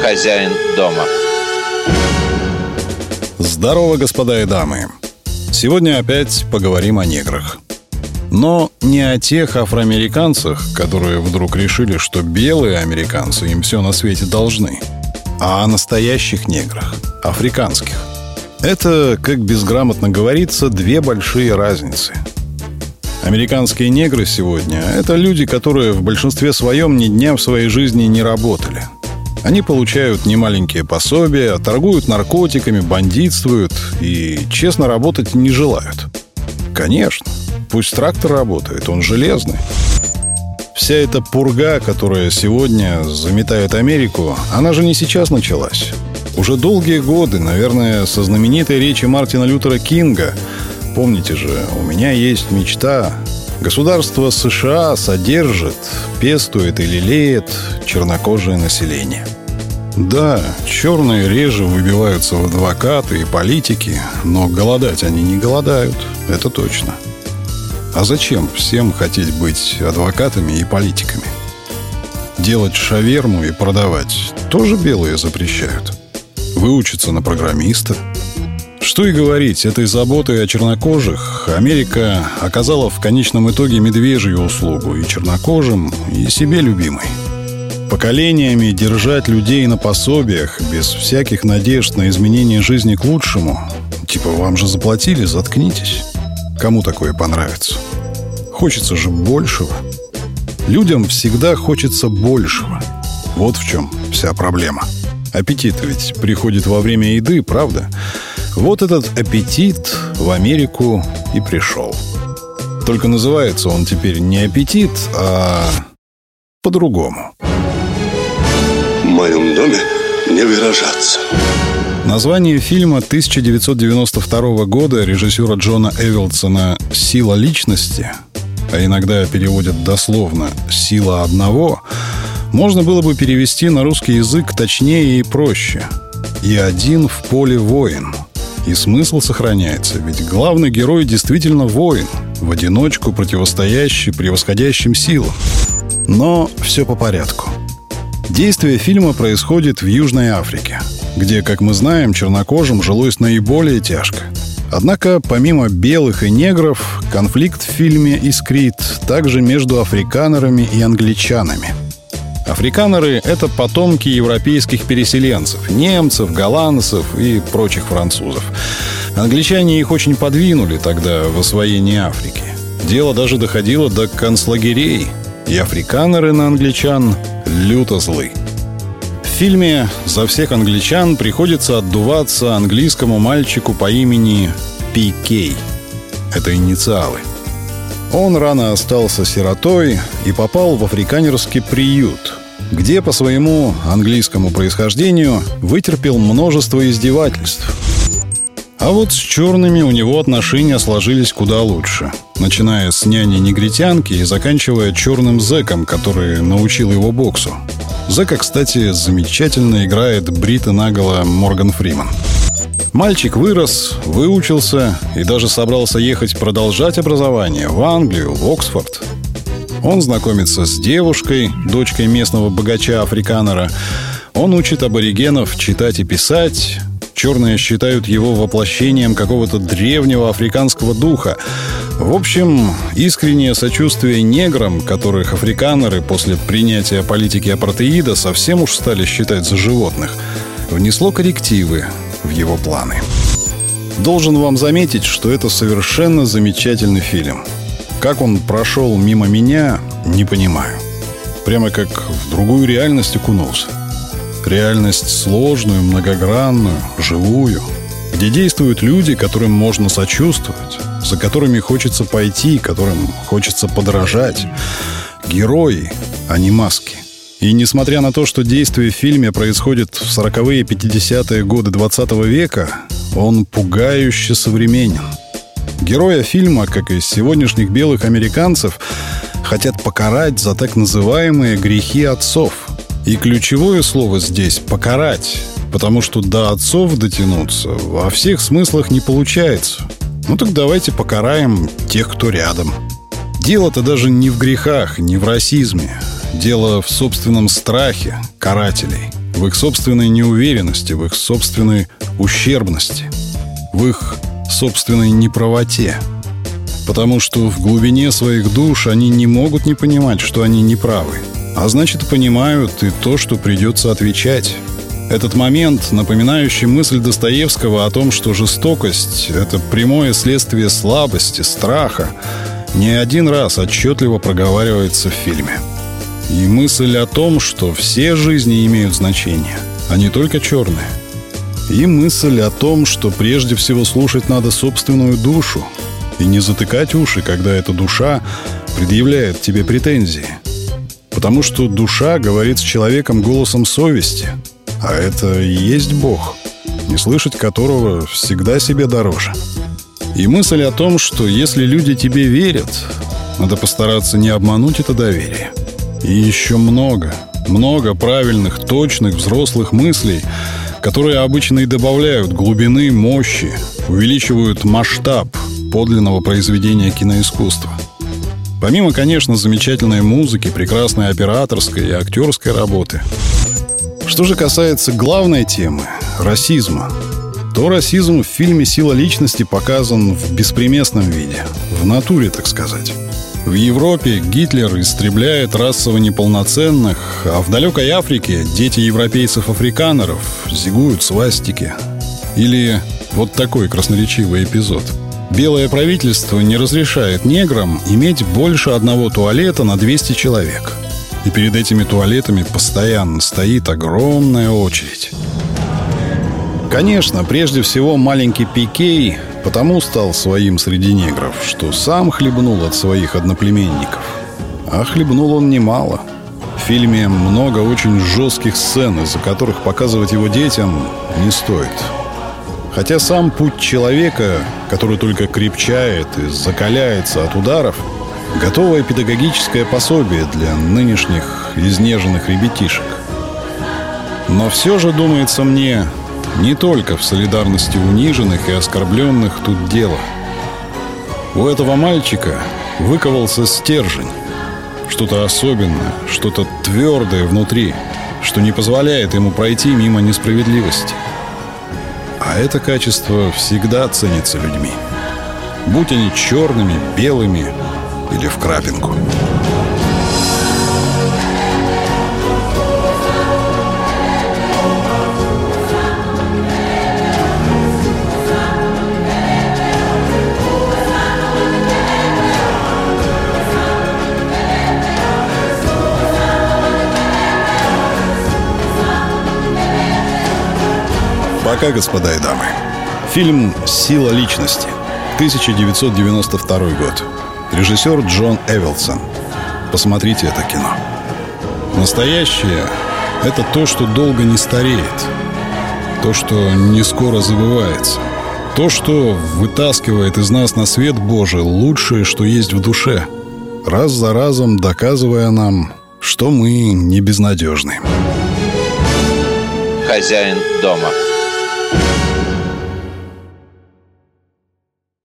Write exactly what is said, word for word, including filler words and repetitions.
хозяин дома. Здорово, господа и дамы. Сегодня опять поговорим о неграх. Но не о тех афроамериканцах, которые вдруг решили, что белые американцы им все на свете должны, а о настоящих неграх, африканских. Это, как безграмотно говорится, две большие разницы. Американские негры сегодня – это люди, которые в большинстве своем ни дня в своей жизни не работали. Они получают немаленькие пособия, торгуют наркотиками, бандитствуют и честно работать не желают. Конечно, пусть трактор работает, он железный. Вся эта пурга, которая сегодня заметает Америку, она же не сейчас началась. Уже долгие годы, наверное, со знаменитой речи Мартина Лютера Кинга. Помните же, у меня есть мечта. Государство США содержит, пестует и лелеет чернокожее население. Да, черные реже выбиваются в адвокаты и политики, но голодать они не голодают, это точно. А зачем всем хотеть быть адвокатами и политиками? Делать шаверму и продавать тоже белые запрещают. Выучиться на программиста. Что и говорить, этой заботой о чернокожих Америка оказала в конечном итоге медвежью услугу и чернокожим, и себе любимой. Поколениями держать людей на пособиях без всяких надежд на изменение жизни к лучшему. Типа, вам же заплатили, заткнитесь. Кому такое понравится? Хочется же большего. Людям всегда хочется большего. Вот в чем вся проблема. Аппетит ведь приходит во время еды, правда? Вот этот аппетит в Америку и пришел. Только называется он теперь не аппетит, а по-другому. В моем доме не выражаться. Название фильма тысяча девятьсот девяносто второго года режиссера Джона Эвилсона «Сила личности», а иногда переводят дословно «Сила одного», можно было бы перевести на русский язык точнее и проще. «И один в поле воин». И смысл сохраняется, ведь главный герой действительно воин, в одиночку противостоящий превосходящим силам. Но все по порядку. Действие фильма происходит в Южной Африке, где, как мы знаем, чернокожим жилось наиболее тяжко. Однако, помимо белых и негров, конфликт в фильме искрит также между африканерами и англичанами. Африканеры – это потомки европейских переселенцев, немцев, голландцев и прочих французов. Англичане их очень подвинули тогда в освоении Африки. Дело даже доходило до концлагерей, и африканеры на англичан люто злы. В фильме за всех англичан приходится отдуваться английскому мальчику по имени Пи Кей. Это инициалы. Он рано остался сиротой и попал в африканерский приют, где по своему английскому происхождению вытерпел множество издевательств. А вот с черными у него отношения сложились куда лучше, начиная с няни-негритянки и заканчивая черным зэком, который научил его боксу. Зэка, кстати, замечательно играет бритый наголо Морган Фриман. Мальчик вырос, выучился и даже собрался ехать продолжать образование в Англию, в Оксфорд. Он знакомится с девушкой, дочкой местного богача-африканера. Он учит аборигенов читать и писать. Черные считают его воплощением какого-то древнего африканского духа. В общем, искреннее сочувствие неграм, которых африканеры после принятия политики апартеида совсем уж стали считать за животных, внесло коррективы в его планы. Должен вам заметить, что это совершенно замечательный фильм. Как он прошел мимо меня, не понимаю. Прямо как в другую реальность окунулся. Реальность сложную, многогранную, живую, где действуют люди, которым можно сочувствовать, за которыми хочется пойти, которым хочется подражать. Герои, а не маски. И несмотря на то, что действие в фильме происходит в сороковые и пятидесятые годы двадцатого века, он пугающе современен. Героя фильма, как и сегодняшних белых американцев, хотят покарать за так называемые грехи отцов. И ключевое слово здесь — «покарать», потому что до отцов дотянуться во всех смыслах не получается. Ну так давайте покараем тех, кто рядом. Дело-то даже не в грехах, не в расизме. Дело в собственном страхе карателей, в их собственной неуверенности, в их собственной ущербности, в их собственной неправоте. Потому что в глубине своих душ они не могут не понимать, что они неправы. А значит, понимают и то, что придется отвечать. Этот момент, напоминающий мысль Достоевского о том, что жестокость — это прямое следствие слабости, страха, не один раз отчетливо проговаривается в фильме. И мысль о том, что все жизни имеют значение, а не только черные. И мысль о том, что прежде всего слушать надо собственную душу и не затыкать уши, когда эта душа предъявляет тебе претензии. Потому что душа говорит с человеком голосом совести, а это и есть Бог, не слышать которого всегда себе дороже. И мысль о том, что если люди тебе верят, надо постараться не обмануть это доверие. И еще много, много правильных, точных, взрослых мыслей, которые обычно и добавляют глубины, мощи, увеличивают масштаб подлинного произведения киноискусства. Помимо, конечно, замечательной музыки, прекрасной операторской и актерской работы. Что же касается главной темы — расизма, то расизм в фильме «Сила личности» показан в беспримесном виде, в натуре, так сказать. В Европе Гитлер истребляет расово неполноценных, а в далекой Африке дети европейцев-африканеров зигуют свастики. Или вот такой красноречивый эпизод. Белое правительство не разрешает неграм иметь больше одного туалета на двести человек. И перед этими туалетами постоянно стоит огромная очередь. Конечно, прежде всего маленький Пикей потому стал своим среди негров, что сам хлебнул от своих одноплеменников. А хлебнул он немало. В фильме много очень жестких сцен, из-за которых показывать его детям не стоит. Хотя сам путь человека, который только крепчает и закаляется от ударов, готовое педагогическое пособие для нынешних изнеженных ребятишек. Но все же, думается мне, не только в солидарности униженных и оскорбленных тут дело. У этого мальчика выковался стержень. Что-то особенное, что-то твердое внутри, что не позволяет ему пройти мимо несправедливости. А это качество всегда ценится людьми. Будь они черными, белыми или в крапинку. Пока, господа и дамы. Фильм «Сила личности», тысяча девятьсот девяносто второй год. Режиссер Джон Эвилсон. Посмотрите это кино. Настоящее — это то, что долго не стареет. То, что не скоро забывается. То, что вытаскивает из нас на свет Божий лучшее, что есть в душе, раз за разом доказывая нам, что мы не безнадежны. Хозяин дома.